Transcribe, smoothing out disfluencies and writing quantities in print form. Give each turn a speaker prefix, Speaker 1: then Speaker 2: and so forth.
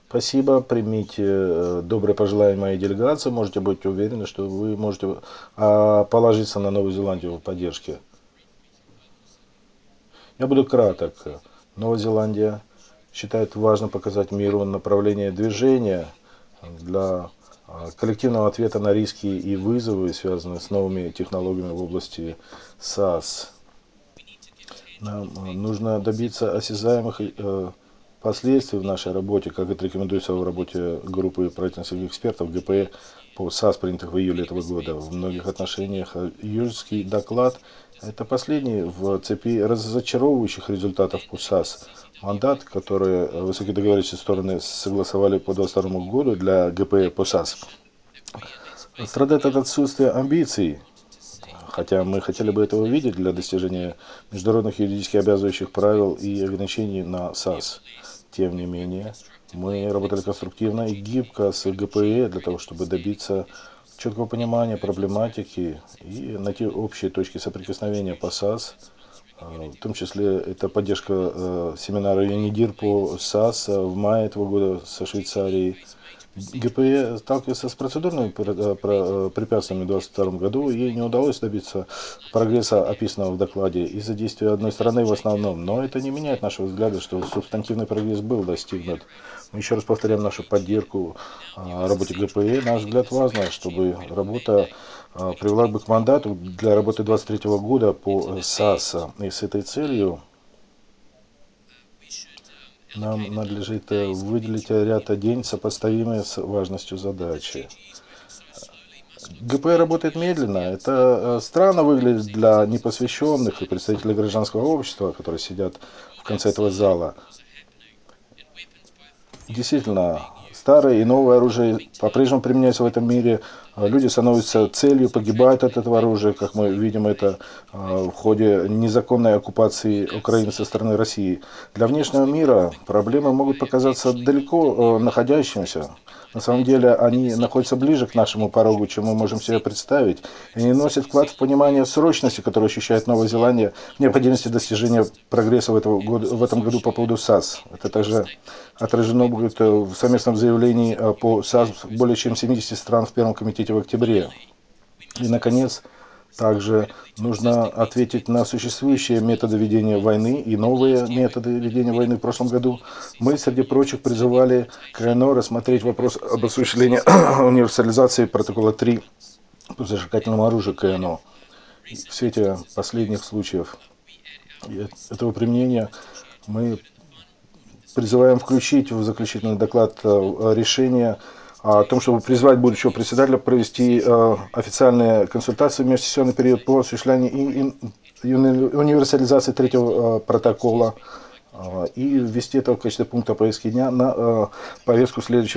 Speaker 1: Спасибо, примите доброе пожелание моей делегации. Можете быть уверены, что вы можете положиться на Новую Зеландию в поддержке. Я буду краток. Новая Зеландия считает важным показать миру направление движения для коллективного ответа на риски и вызовы, связанные с новыми технологиями в области СaaS. Нам нужно добиться осязаемых последствий в нашей работе, как это рекомендуется в работе группы правительственных экспертов ГП по САС, принятых в июле этого года. В многих отношениях июльский доклад – это последний в цепи разочаровывающих результатов по САС. Мандат, который высокие договорившиеся стороны согласовали по 2022 году для ГП по САС, страдает от отсутствия амбиций, хотя мы хотели бы этого видеть для достижения международных юридически обязывающих правил и ограничений на САС. Тем не менее, мы работали конструктивно и гибко с ГПЭ для того, чтобы добиться четкого понимания проблематики и найти общие точки соприкосновения по САС. В том числе это поддержка семинара ЮНИДИР по САС в мае этого года со Швейцарией. ГПЕ сталкивается с процедурными препятствиями в 2022 году, и ей не удалось добиться прогресса, описанного в докладе, из-за действия одной страны в основном. Но это не меняет нашего взгляда, что субстантивный прогресс был достигнут. Мы еще раз повторяем нашу поддержку работе ГПЕ. Наш взгляд важно, чтобы работа привела бы к мандату для работы 2023 года по САС. И с этой целью нам надлежит выделить ряд день, сопоставимый с важностью задачи. ГП работает медленно. Это странно выглядит для непосвященных и представителей гражданского общества, которые сидят в конце этого зала. Действительно, старое и новое оружие по-прежнему применяется в этом мире. Люди становятся целью, погибают от этого оружия, как мы видим это в ходе незаконной оккупации Украины со стороны России. Для внешнего мира проблемы могут показаться далеко находящимися. На самом деле они находятся ближе к нашему порогу, чем мы можем себе представить. И они носят вклад в понимание срочности, которую ощущает Новая Зеландия, в необходимости достижения прогресса в этом году по поводу САС. Это также отражено будет в совместном заявлении по САС более чем 70 стран в Первом комитете в октябре. И, наконец, также нужно ответить на существующие методы ведения войны и новые методы ведения войны в прошлом году. Мы, среди прочих, призывали КНО рассмотреть вопрос об осуществлении универсализации протокола 3 по зажигательному оружию КНО. В свете последних случаев этого применения мы призываем включить в заключительный доклад решение о том, чтобы призвать будущего председателя провести официальные консультации в межсессионный период по осуществлению универсализации третьего протокола и ввести это в качестве пункта повестки дня на повестку следующего